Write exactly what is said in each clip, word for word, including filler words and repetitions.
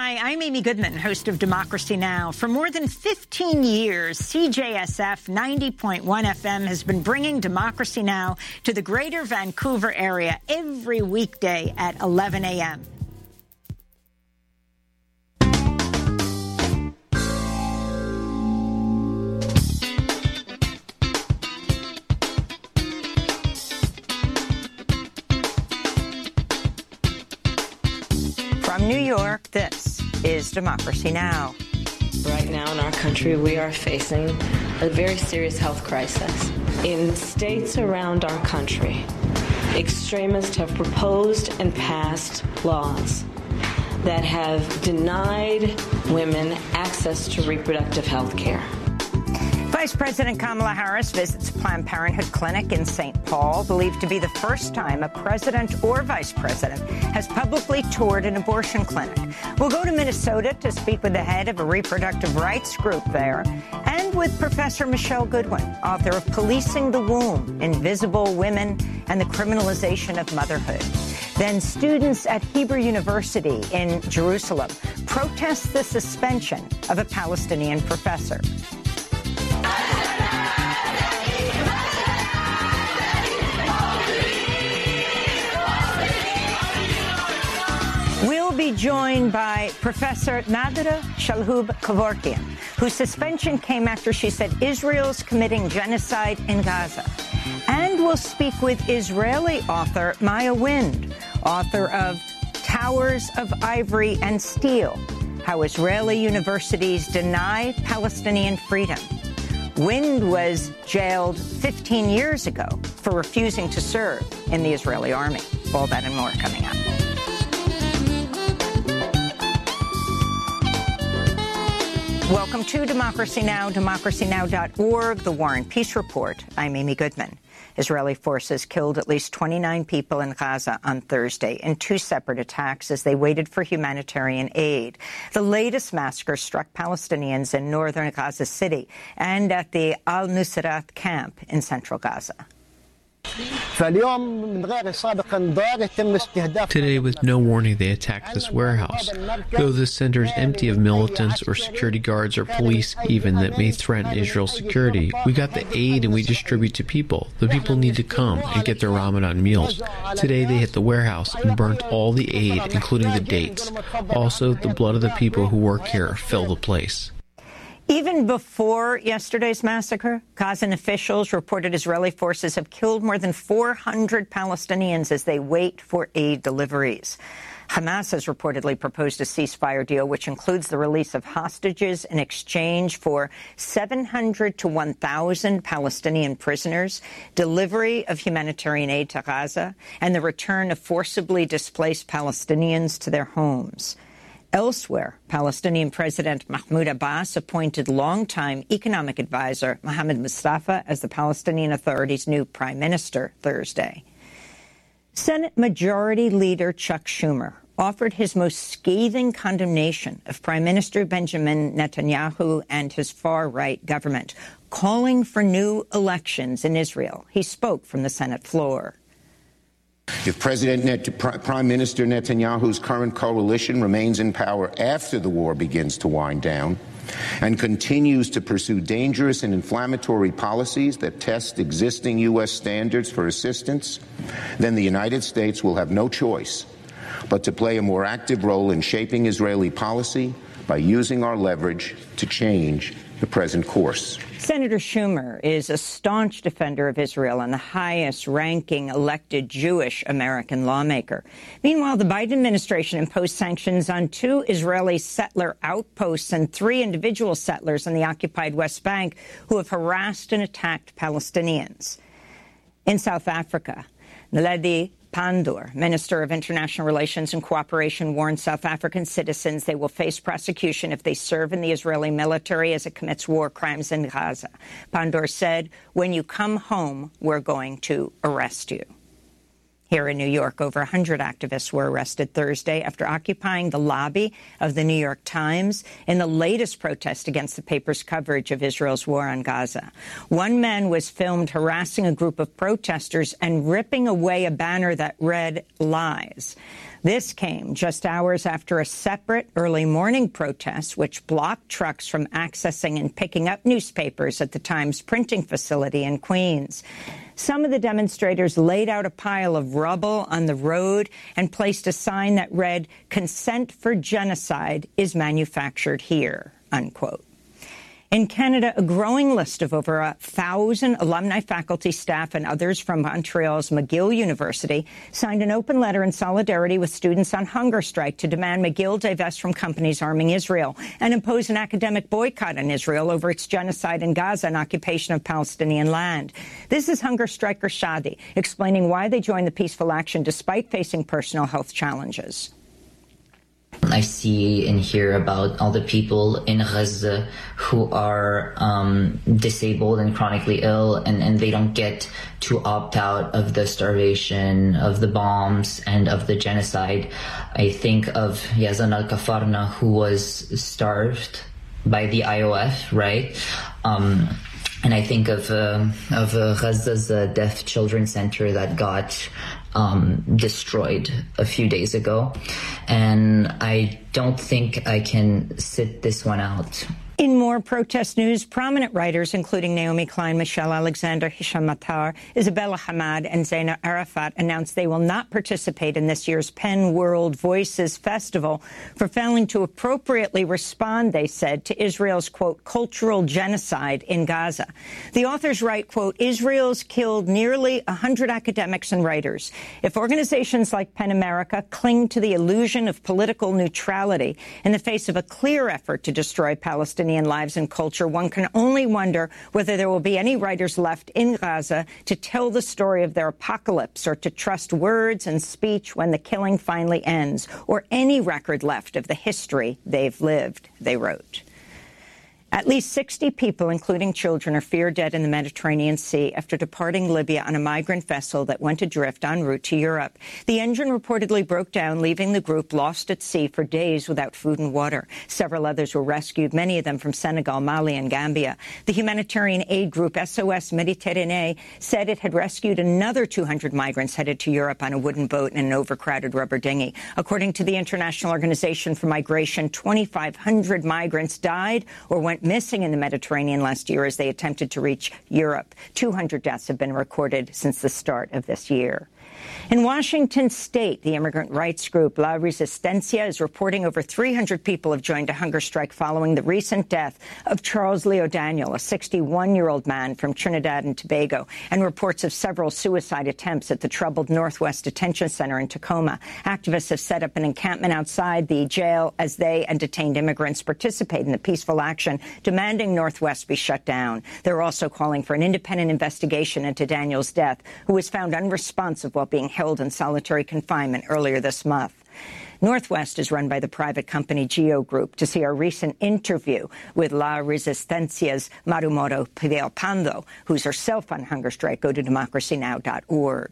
Hi, I'm Amy Goodman, host of Democracy Now! For more than fifteen years, C J S F ninety point one F M has been bringing Democracy Now! To the greater Vancouver area every weekday at eleven a m From New York, this is Democracy Now! Right now in our country, we are facing a very serious health crisis. In states around our country, extremists have proposed and passed laws that have denied women access to reproductive health care. Vice President Kamala Harris visits Planned Parenthood Clinic in Saint Paul, believed to be the first time a president or vice president has publicly toured an abortion clinic. We'll go to Minnesota to speak with the head of a reproductive rights group there, and with Professor Michelle Goodwin, author of Policing the Womb, Invisible Women and the Criminalization of Motherhood. Then students at Hebrew University in Jerusalem protest the suspension of a Palestinian professor. We'll be joined by Professor Nadira Shalhoub-Kevorkian, whose suspension came after she said Israel's committing genocide in Gaza. And we'll speak with Israeli author Maya Wind, author of Towers of Ivory and Steel, How Israeli Universities Deny Palestinian Freedom. Wind was jailed fifteen years ago for refusing to serve in the Israeli army. All that and more coming up. Welcome to Democracy Now!, democracy now dot org, the War and Peace Report. I'm Amy Goodman. Israeli forces killed at least twenty-nine people in Gaza on Thursday in two separate attacks as they waited for humanitarian aid. The latest massacre struck Palestinians in northern Gaza City and at the Al-Nusrat camp in central Gaza. Today, with no warning, they attacked this warehouse. Though this center is empty of militants or security guards or police even that may threaten Israel's security, we got the aid and we distribute to people. The people need to come and get their Ramadan meals. Today, they hit the warehouse and burnt all the aid, including the dates. Also, the blood of the people who work here fill the place. Even before yesterday's massacre, Gazan officials reported Israeli forces have killed more than four hundred Palestinians as they wait for aid deliveries. Hamas has reportedly proposed a ceasefire deal which includes the release of hostages in exchange for seven hundred to one thousand Palestinian prisoners, delivery of humanitarian aid to Gaza, and the return of forcibly displaced Palestinians to their homes. Elsewhere, Palestinian President Mahmoud Abbas appointed longtime economic advisor Mohammed Mustafa as the Palestinian Authority's new prime minister Thursday. Senate Majority Leader Chuck Schumer offered his most scathing condemnation of Prime Minister Benjamin Netanyahu and his far-right government, calling for new elections in Israel. He spoke from the Senate floor. If President Net- Prime Minister Netanyahu's current coalition remains in power after the war begins to wind down and continues to pursue dangerous and inflammatory policies that test existing U S standards for assistance, then the United States will have no choice but to play a more active role in shaping Israeli policy by using our leverage to change the present course. Senator Schumer is a staunch defender of Israel and the highest-ranking elected Jewish American lawmaker. Meanwhile, the Biden administration imposed sanctions on two Israeli settler outposts and three individual settlers in the occupied West Bank who have harassed and attacked Palestinians. In South Africa, Naledi Pandor, Minister of International Relations and Cooperation, warned South African citizens they will face prosecution if they serve in the Israeli military as it commits war crimes in Gaza. Pandor said, "When you come home, we're going to arrest you." Here in New York, over one hundred activists were arrested Thursday after occupying the lobby of the New York Times in the latest protest against the paper's coverage of Israel's war on Gaza. One man was filmed harassing a group of protesters and ripping away a banner that read "Lies." This came just hours after a separate early morning protest, which blocked trucks from accessing and picking up newspapers at the Times printing facility in Queens. Some of the demonstrators laid out a pile of rubble on the road and placed a sign that read, "Consent for genocide is manufactured here," unquote. In Canada, a growing list of over a thousand alumni, faculty, staff, and others from Montreal's McGill University signed an open letter in solidarity with students on hunger strike to demand McGill divest from companies arming Israel and impose an academic boycott on Israel over its genocide in Gaza and occupation of Palestinian land. This is hunger striker Shadi explaining why they joined the peaceful action despite facing personal health challenges. I see and hear about all the people in Gaza who are um, disabled and chronically ill, and, and they don't get to opt out of the starvation, of the bombs, and of the genocide. I think of Yazan al-Kafarna, who was starved by the I O F, right? Um, and I think of uh, of uh, Gaza's uh, Deaf Children's Center that got Um, destroyed a few days ago, and I don't think I can sit this one out. In more protest news, prominent writers, including Naomi Klein, Michelle Alexander, Hisham Matar, Isabella Hamad, and Zaina Arafat, announced they will not participate in this year's PEN World Voices Festival for failing to appropriately respond, they said, to Israel's, quote, cultural genocide in Gaza. The authors write, quote, Israel's killed nearly one hundred academics and writers. If organizations like PEN America cling to the illusion of political neutrality in the face of a clear effort to destroy Palestinian lives and culture, one can only wonder whether there will be any writers left in Gaza to tell the story of their apocalypse or to trust words and speech when the killing finally ends, or any record left of the history they've lived, they wrote. At least sixty people, including children, are feared dead in the Mediterranean Sea after departing Libya on a migrant vessel that went adrift en route to Europe. The engine reportedly broke down, leaving the group lost at sea for days without food and water. Several others were rescued, many of them from Senegal, Mali, and Gambia. The humanitarian aid group S O S Méditerranée said it had rescued another two hundred migrants headed to Europe on a wooden boat in an overcrowded rubber dinghy. According to the International Organization for Migration, twenty-five hundred migrants died or went missing in the Mediterranean last year as they attempted to reach Europe. two hundred deaths have been recorded since the start of this year. In Washington state, the immigrant rights group La Resistencia is reporting over three hundred people have joined a hunger strike following the recent death of Charles Leo Daniel, a sixty-one-year-old man from Trinidad and Tobago, and reports of several suicide attempts at the troubled Northwest Detention Center in Tacoma. Activists have set up an encampment outside the jail as they and detained immigrants participate in the peaceful action demanding Northwest be shut down. They're also calling for an independent investigation into Daniel's death, who was found unresponsive while being held in solitary confinement earlier this month. Northwest is run by the private company Geo Group. To see our recent interview with La Resistencia's Marumoto Villalpando, who's herself on hunger strike, go to democracy now dot org.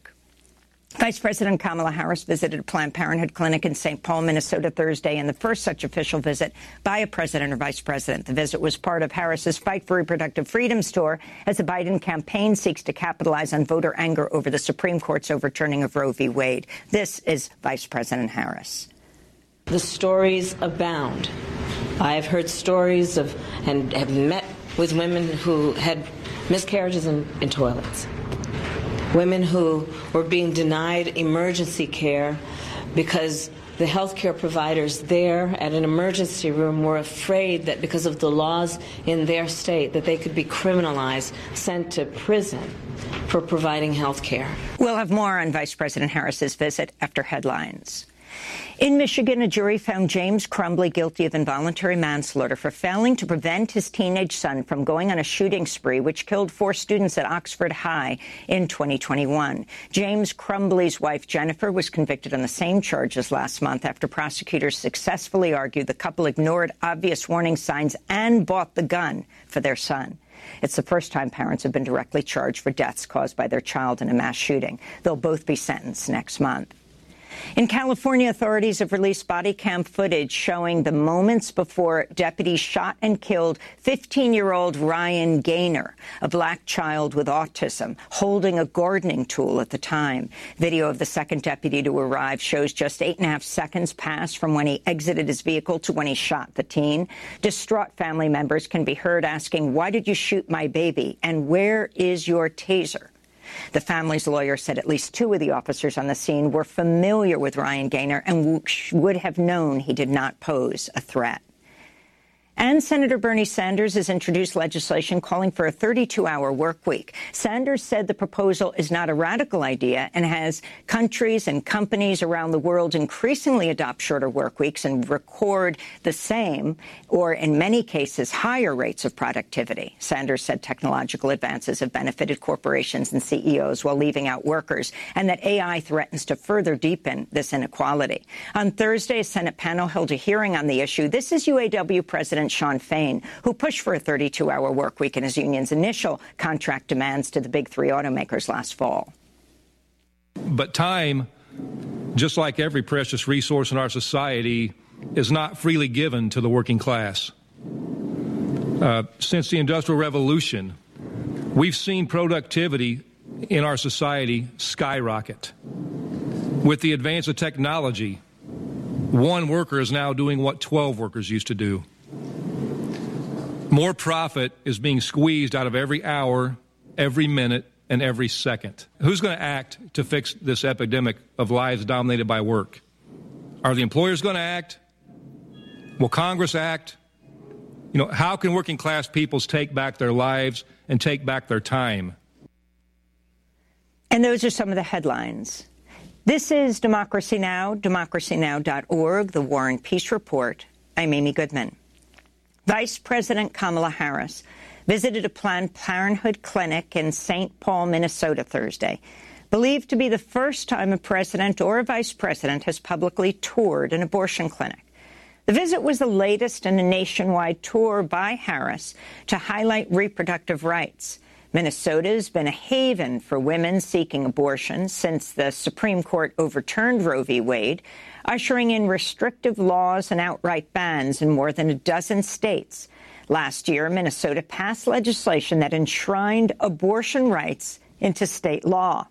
Vice President Kamala Harris visited a Planned Parenthood clinic in Saint Paul, Minnesota Thursday, in the first such official visit by a president or vice president. The visit was part of Harris's Fight for Reproductive Freedoms tour as the Biden campaign seeks to capitalize on voter anger over the Supreme Court's overturning of Roe v. Wade. This is Vice President Harris. The stories abound. I've heard stories of and have met with women who had miscarriages in, in toilets. Women who were being denied emergency care because the healthcare providers there at an emergency room were afraid that because of the laws in their state that they could be criminalized, sent to prison for providing health care. We'll have more on Vice President Harris's visit after headlines. In Michigan, a jury found James Crumbley guilty of involuntary manslaughter for failing to prevent his teenage son from going on a shooting spree which killed four students at Oxford High in twenty twenty-one. James Crumbley's wife, Jennifer, was convicted on the same charges last month after prosecutors successfully argued the couple ignored obvious warning signs and bought the gun for their son. It's the first time parents have been directly charged for deaths caused by their child in a mass shooting. They'll both be sentenced next month. In California, authorities have released body cam footage showing the moments before deputies shot and killed fifteen-year-old Ryan Gaynor, a black child with autism, holding a gardening tool at the time. Video of the second deputy to arrive shows just eight and a half seconds passed from when he exited his vehicle to when he shot the teen. Distraught family members can be heard asking, "Why did you shoot my baby? And where is your taser?" The family's lawyer said at least two of the officers on the scene were familiar with Ryan Gaynor and would have known he did not pose a threat. And Senator Bernie Sanders has introduced legislation calling for a thirty-two hour work week. Sanders said the proposal is not a radical idea and has countries and companies around the world increasingly adopt shorter work weeks and record the same, or in many cases, higher rates of productivity. Sanders said technological advances have benefited corporations and C E Os while leaving out workers, and that A I threatens to further deepen this inequality. On Thursday, a Senate panel held a hearing on the issue. This is U A W President Sean Fain, who pushed for a thirty-two hour work week in his union's initial contract demands to the big three automakers last fall. But time, just like every precious resource in our society, is not freely given to the working class. Uh, since the Industrial Revolution, we've seen productivity in our society skyrocket. With the advance of technology, one worker is now doing what twelve workers used to do. More profit is being squeezed out of every hour, every minute, and every second. Who's going to act to fix this epidemic of lives dominated by work? Are the employers going to act? Will Congress act? You know, how can working class peoples take back their lives and take back their time? And those are some of the headlines. This is Democracy Now!, democracy now dot org, the War and Peace Report. I'm Amy Goodman. Vice President Kamala Harris visited a Planned Parenthood clinic in Saint Paul, Minnesota Thursday, believed to be the first time a president or a vice president has publicly toured an abortion clinic. The visit was the latest in a nationwide tour by Harris to highlight reproductive rights. Minnesota has been a haven for women seeking abortion since the Supreme Court overturned Roe v. Wade, ushering in restrictive laws and outright bans in more than a dozen states. Last year, Minnesota passed legislation that enshrined abortion rights into state law.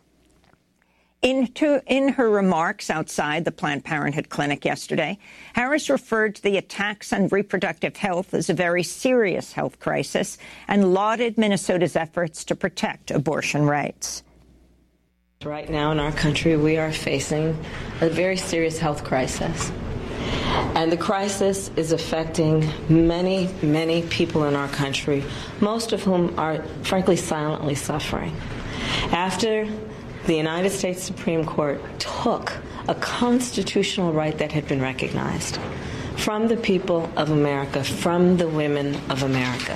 Into, in her remarks outside the Planned Parenthood clinic yesterday, Harris referred to the attacks on reproductive health as a very serious health crisis and lauded Minnesota's efforts to protect abortion rights. Right now in our country, we are facing a very serious health crisis. And the crisis is affecting many, many people in our country, most of whom are, frankly, silently suffering. After the United States Supreme Court took a constitutional right that had been recognized from the people of America, from the women of America.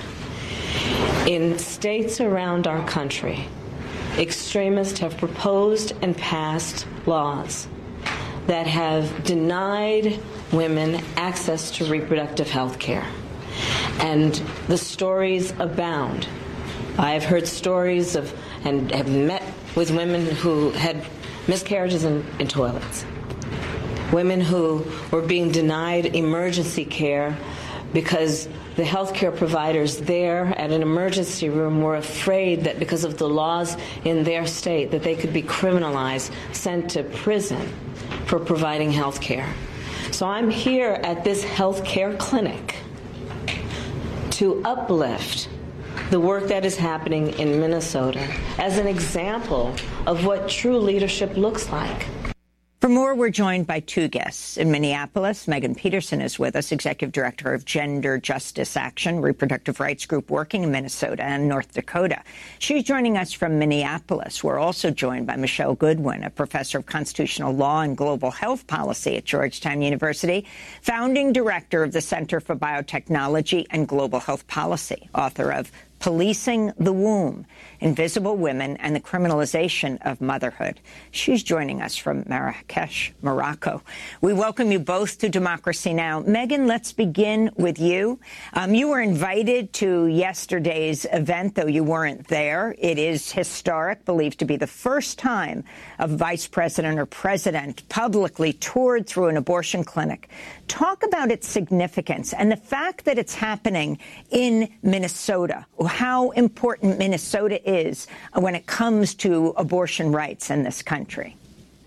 In states around our country, extremists have proposed and passed laws that have denied women access to reproductive health care. And the stories abound. I've heard stories of and have met with women who had miscarriages in, in toilets, women who were being denied emergency care because the healthcare providers there at an emergency room were afraid that because of the laws in their state that they could be criminalized, sent to prison for providing health care. So I'm here at this health care clinic to uplift the work that is happening in Minnesota as an example of what true leadership looks like. For more, we're joined by two guests. In Minneapolis, Megan Peterson is with us, Executive Director of Gender Justice Action, reproductive rights group working in Minnesota and North Dakota. She's joining us from Minneapolis. We're also joined by Michelle Goodwin, a professor of constitutional law and global health policy at Georgetown University, founding director of the Center for Biotechnology and Global Health Policy, author of Policing the Womb, Invisible Women, and the Criminalization of Motherhood. She's joining us from Marrakesh, Morocco. We welcome you both to Democracy Now! Megan, let's begin with you. Um, you were invited to yesterday's event, though you weren't there. It is historic, believed to be the first time a vice president or president publicly toured through an abortion clinic. Talk about its significance and the fact that it's happening in Minnesota, how important Minnesota is when it comes to abortion rights in this country.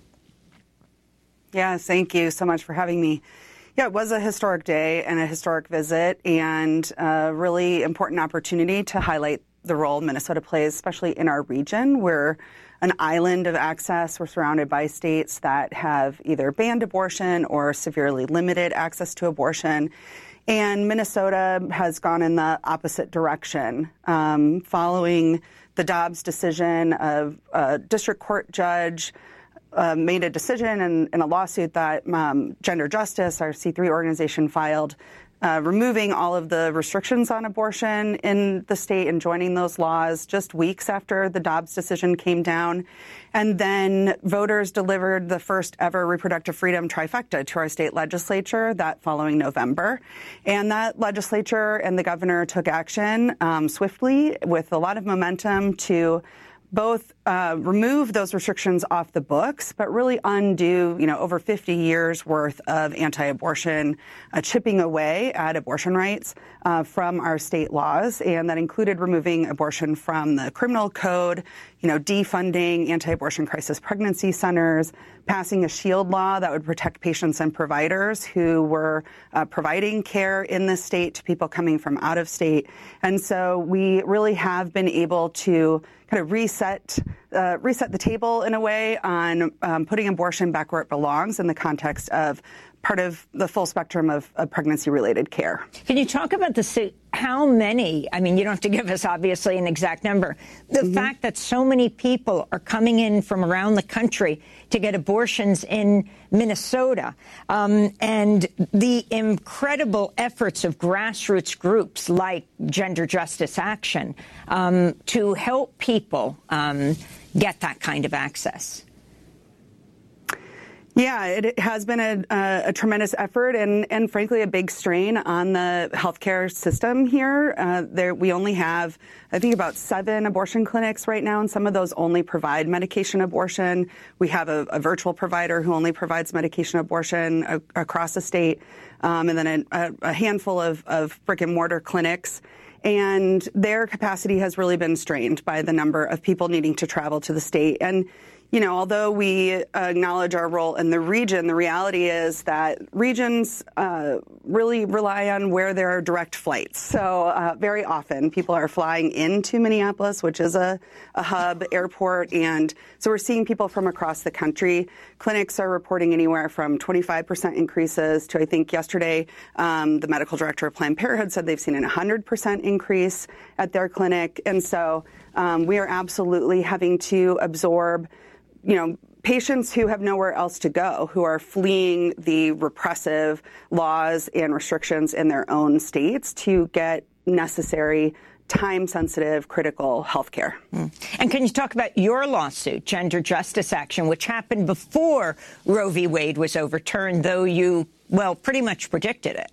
Yeah, thank you so much for having me. Yeah, it was a historic day and a historic visit and a really important opportunity to highlight the role Minnesota plays, especially in our region. We're an island of access. We're surrounded by states that have either banned abortion or severely limited access to abortion. And Minnesota has gone in the opposite direction. Um, following the Dobbs decision, of a district court judge uh, made a decision in, in a lawsuit that um, Gender Justice, our C three organization, filed, Uh, removing all of the restrictions on abortion in the state and joining those laws just weeks after the Dobbs decision came down. And then voters delivered the first ever reproductive freedom trifecta to our state legislature that following November. And that legislature and the governor took action um, swiftly with a lot of momentum to both uh, remove those restrictions off the books, but really undo, you know, over fifty years worth of anti-abortion uh, chipping away at abortion rights uh, from our state laws. And that included removing abortion from the criminal code, you know, defunding anti-abortion crisis pregnancy centers, passing a SHIELD law that would protect patients and providers who were uh, providing care in this state to people coming from out of state. And so we really have been able to kind of reset uh, reset the table in a way on um, putting abortion back where it belongs in the context of part of the full spectrum of, of pregnancy-related care. Can you talk about the how many, I mean, you don't have to give us, obviously, an exact number, the mm-hmm. fact that so many people are coming in from around the country to get abortions in Minnesota, um, and the incredible efforts of grassroots groups like Gender Justice Action um, to help people um, get that kind of access. Yeah, it has been a, a, a tremendous effort and, and, frankly, a big strain on the healthcare system here. Uh, there, we only have, I think, about seven abortion clinics right now, and some of those only provide medication abortion. We have a, a virtual provider who only provides medication abortion a, across the state, um, and then a, a handful of, of brick-and-mortar clinics. And their capacity has really been strained by the number of people needing to travel to the state. And you know, although we acknowledge our role in the region, the reality is that regions uh, really rely on where there are direct flights. So uh, very often people are flying into Minneapolis, which is a, a hub airport. And so we're seeing people from across the country. Clinics are reporting anywhere from twenty-five percent increases to, I think yesterday, um, the medical director of Planned Parenthood said they've seen an one hundred percent increase at their clinic. And so um, we are absolutely having to absorb you know, patients who have nowhere else to go, who are fleeing the repressive laws and restrictions in their own states to get necessary, time-sensitive, critical health care. Mm. And can you talk about your lawsuit, Gender Justice Action, which happened before Roe v. Wade was overturned, though you, well, pretty much predicted it?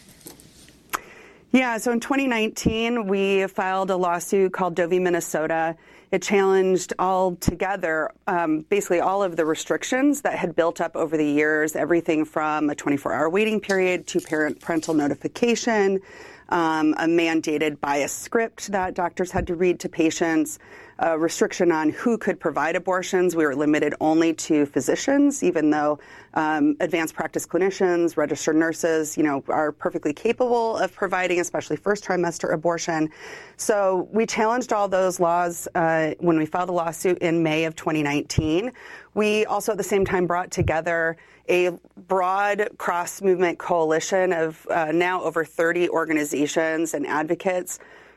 Yeah, so in twenty nineteen, we filed a lawsuit called Doe v. Minnesota. It challenged altogether um, basically all of the restrictions that had built up over the years, everything from a twenty-four hour waiting period to parent parental notification, um, a mandated bias script that doctors had to read to patients, a restriction on who could provide abortions. We were limited only to physicians, even though um, advanced practice clinicians, registered nurses, you know, are perfectly capable of providing, especially first trimester abortion. So we challenged all those laws uh, when we filed a lawsuit in May of twenty nineteen. We also at the same time brought together a broad cross-movement coalition of uh, now over thirty organizations and advocates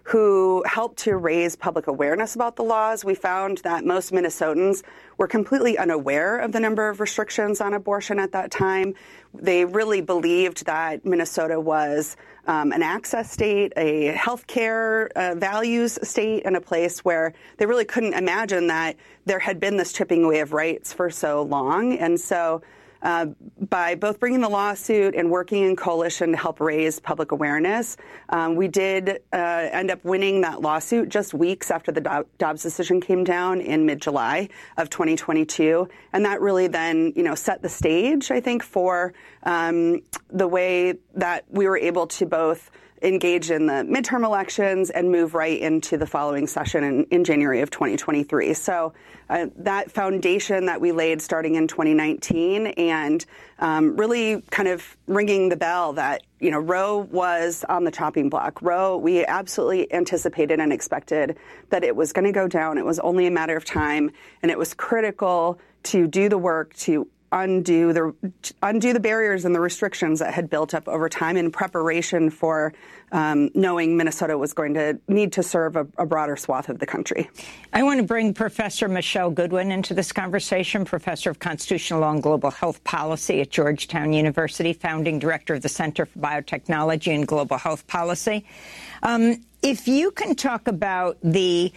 who helped to raise public awareness about the laws. We found that most Minnesotans were completely unaware of the number of restrictions on abortion at that time. They really believed that Minnesota was um, an access state, a healthcare uh, values state, and a place where they really couldn't imagine that there had been this chipping away of rights for so long. And so Uh, by both bringing the lawsuit and working in coalition to help raise public awareness, um, we did uh, end up winning that lawsuit just weeks after the Do- Dobbs decision came down in mid-July of twenty twenty-two. And that really then, you know, set the stage, I think, for um, the way that we were able to both engage in the midterm elections and move right into the following session in, in January of twenty twenty-three. So uh, that foundation that we laid starting in twenty nineteen and um, really kind of ringing the bell that, you know, Roe was on the chopping block. Roe, we absolutely anticipated and expected that it was going to go down. It was only a matter of time, and it was critical to do the work to undo the undo the barriers and the restrictions that had built up over time in preparation for um, knowing Minnesota was going to need to serve a, a broader swath of the country. I want to bring Professor Michelle Goodwin into this conversation, professor of constitutional law and global health policy at Georgetown University, founding director of the Center for Biotechnology and Global Health Policy. Um, if you can talk about the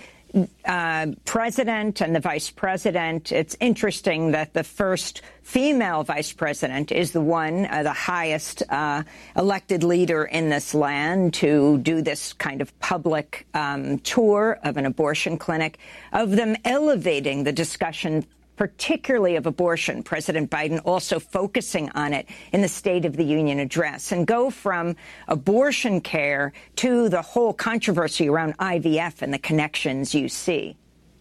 Uh, president and the vice president, it's interesting that the first female vice president is the one, uh, the highest uh, elected leader in this land to do this kind of public um, tour of an abortion clinic, of them elevating the discussion particularly of abortion, President Biden also focusing on it in the State of the Union address, and go from abortion care to the whole controversy around I V F and the connections you see.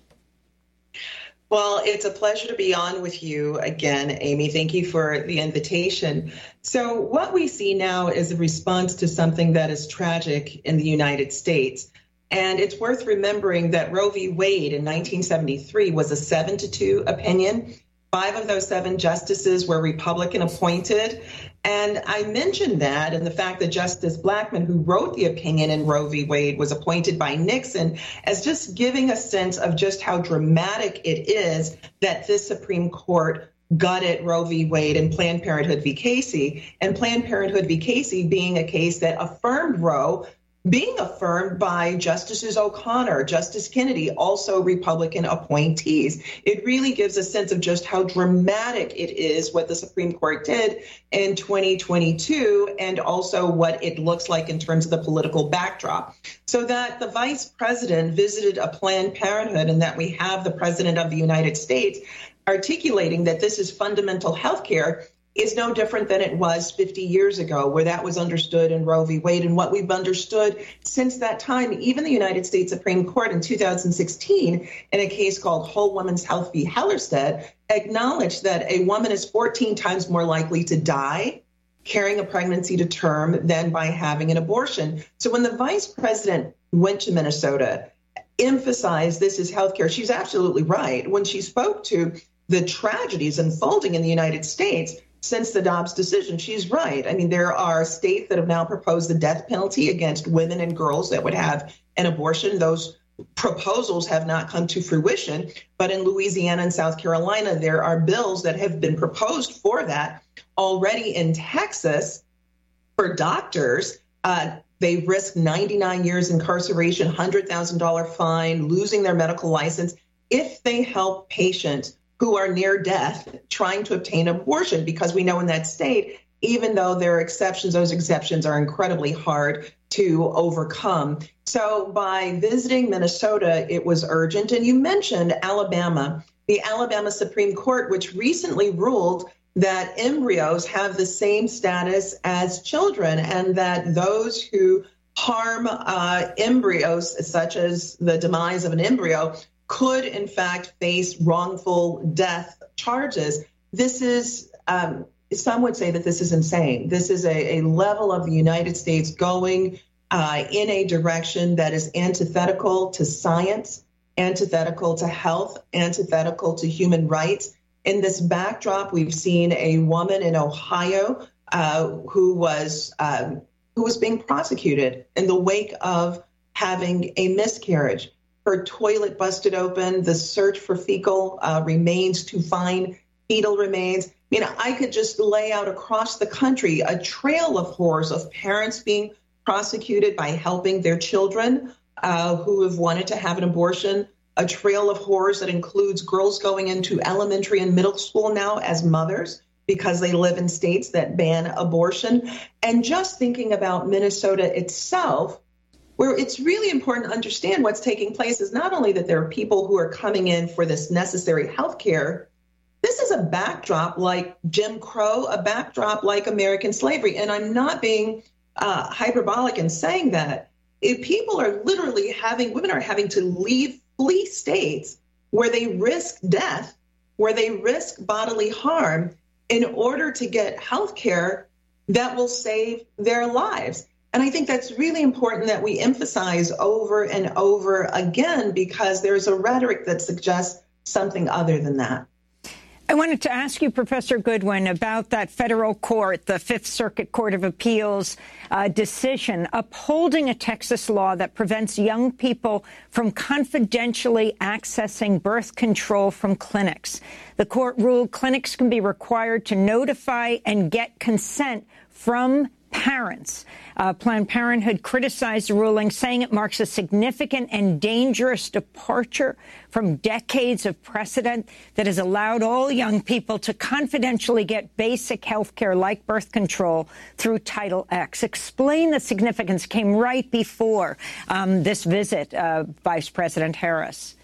Well, it's a pleasure to be on with you again, Amy. Thank you for the invitation. So what we see now is a response to something that is tragic in the United States. And it's worth remembering that Roe v. Wade in nineteen seventy-three was a seven to two opinion. Five of those seven justices were Republican appointed. And I mentioned that and the fact that Justice Blackmun, who wrote the opinion in Roe v. Wade, was appointed by Nixon, as just giving a sense of just how dramatic it is that this Supreme Court gutted Roe v. Wade and Planned Parenthood v. Casey, and Planned Parenthood v. Casey being a case that affirmed Roe, being affirmed by Justices O'Connor, Justice Kennedy, also Republican appointees. It really gives a sense of just how dramatic it is what the Supreme Court did in twenty twenty-two, and also what it looks like in terms of the political backdrop. So that the vice president visited a Planned Parenthood, and that we have the president of the United States articulating that this is fundamental health care is no different than it was fifty years ago, where that was understood in Roe v. Wade, and what we've understood since that time. Even the United States Supreme Court in two thousand sixteen, in a case called Whole Woman's Health v. Hellerstedt, acknowledged that a woman is fourteen times more likely to die carrying a pregnancy to term than by having an abortion. So when the vice president went to Minnesota, emphasized this is healthcare, she's absolutely right. When she spoke to the tragedies unfolding in the United States since the Dobbs decision, she's right. I mean, there are states that have now proposed the death penalty against women and girls that would have an abortion. Those proposals have not come to fruition. But in Louisiana and South Carolina, there are bills that have been proposed for that. Already in Texas, for doctors, uh, they risk ninety-nine years incarceration, one hundred thousand dollars fine, losing their medical license if they help patients who are near death trying to obtain abortion, because we know in that state, even though there are exceptions, those exceptions are incredibly hard to overcome. So by visiting Minnesota, it was urgent. And you mentioned Alabama, the Alabama Supreme Court, which recently ruled that embryos have the same status as children, and that those who harm uh, embryos, such as the demise of an embryo, could, in fact, face wrongful death charges. This is, um, some would say that this is insane. This is a, a level of the United States going uh, in a direction that is antithetical to science, antithetical to health, antithetical to human rights. In this backdrop, we've seen a woman in Ohio uh, who was um, who was being prosecuted in the wake of having a miscarriage. Her toilet busted open, the search for fecal uh, remains to find fetal remains. I mean, I could just lay out across the country a trail of horrors of parents being prosecuted by helping their children uh, who have wanted to have an abortion, a trail of horrors that includes girls going into elementary and middle school now as mothers because they live in states that ban abortion. And just thinking about Minnesota itself, where it's really important to understand what's taking place is not only that there are people who are coming in for this necessary health care, this is a backdrop like Jim Crow, a backdrop like American slavery. And I'm not being uh, hyperbolic in saying that. If people are literally having, women are having to leave, flee states where they risk death, where they risk bodily harm in order to get health care that will save their lives. And I think that's really important that we emphasize over and over again, because there's a rhetoric that suggests something other than that. I wanted to ask you, Professor Goodwin, about that federal court, the Fifth Circuit Court of Appeals uh, decision upholding a Texas law that prevents young people from confidentially accessing birth control from clinics. The court ruled clinics can be required to notify and get consent from parents. Uh, Planned Parenthood criticized the ruling, saying it marks a significant and dangerous departure from decades of precedent that has allowed all young people to confidentially get basic health care like birth control through Title X. Explain the significance. Came right before um, this visit, uh, Vice President Harris.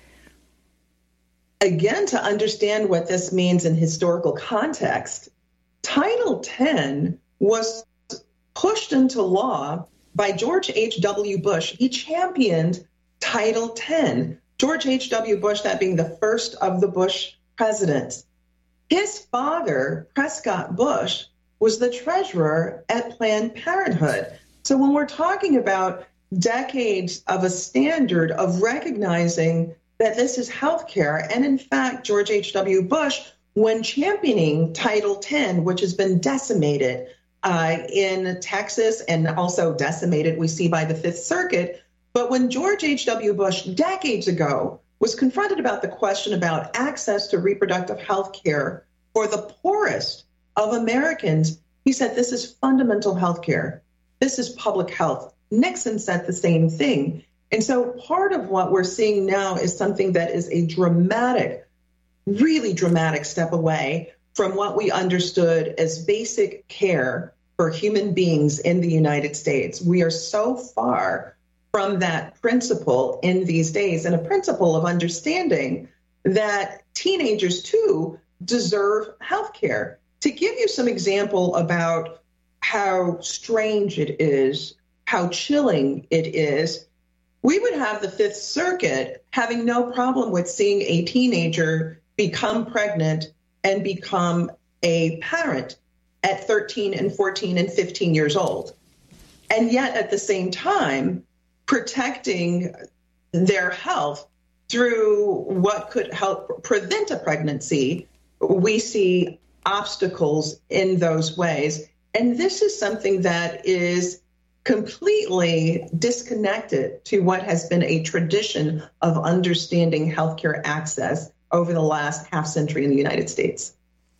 Again, to understand what this means in historical context, Title ten was pushed into law by George H W Bush. He championed Title ten. George H W Bush, that being the first of the Bush presidents. His father, Prescott Bush, was the treasurer at Planned Parenthood. So when we're talking about decades of a standard of recognizing that this is health care, and in fact, George H W Bush, when championing Title ten, which has been decimated Uh, in Texas and also decimated, we see, by the Fifth Circuit. But when George H W Bush decades ago was confronted about the question about access to reproductive health care for the poorest of Americans, he said, this is fundamental health care. This is public health. Nixon said the same thing. And so part of what we're seeing now is something that is a dramatic, really dramatic step away from what we understood as basic care for human beings in the United States. We are so far from that principle in these days, and a principle of understanding that teenagers, too, deserve health care. To give you some example about how strange it is, how chilling it is, we would have the Fifth Circuit having no problem with seeing a teenager become pregnant and become a parent at thirteen and fourteen and fifteen years old. And yet at the same time, protecting their health through what could help prevent a pregnancy, we see obstacles in those ways. And this is something that is completely disconnected to what has been a tradition of understanding healthcare access over the last half century in the United States.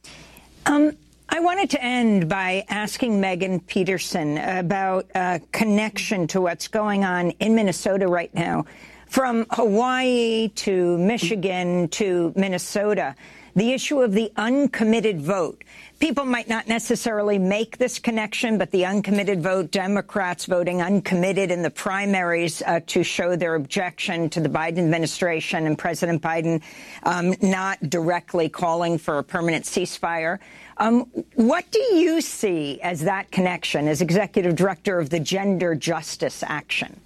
Um, I wanted to end by asking Megan Peterson about a connection to what's going on in Minnesota right now. From Hawaii to Michigan to Minnesota, the issue of the uncommitted vote. People might not necessarily make this connection, but the uncommitted vote, Democrats voting uncommitted in the primaries uh, to show their objection to the Biden administration and President Biden um, not directly calling for a permanent ceasefire. Um, what do you see as that connection as executive director of the Gender Justice Action?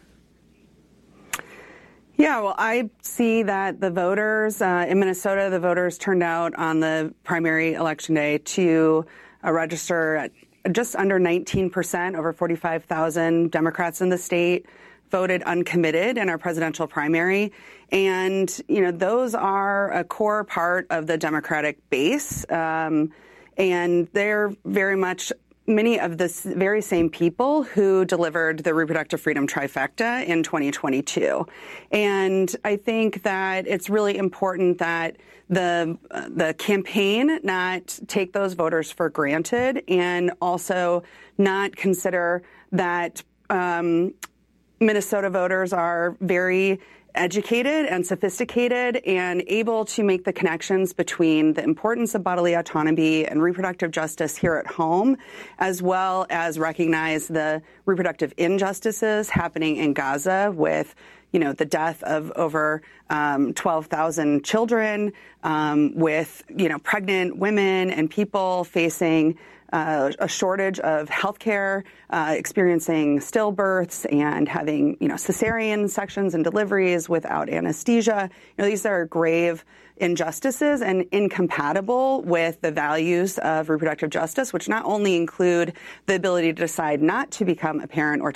Yeah, well, I see that the voters uh, in Minnesota, the voters turned out on the primary election day to uh, register at just under nineteen percent, over forty-five thousand Democrats in the state voted uncommitted in our presidential primary. And, you know, those are a core part of the Democratic base. Um, and they're very much many of the very same people who delivered the reproductive freedom trifecta in twenty twenty-two. And I think that it's really important that the the campaign not take those voters for granted, and also not consider that um, Minnesota voters are very educated and sophisticated and able to make the connections between the importance of bodily autonomy and reproductive justice here at home, as well as recognize the reproductive injustices happening in Gaza with, you know, the death of over um, twelve thousand children, um, with, you know, pregnant women and people facing Uh, a shortage of healthcare, uh, experiencing stillbirths and having, you know, cesarean sections and deliveries without anesthesia. You know, these are grave injustices and incompatible with the values of reproductive justice, which not only include the ability to decide not to become a parent or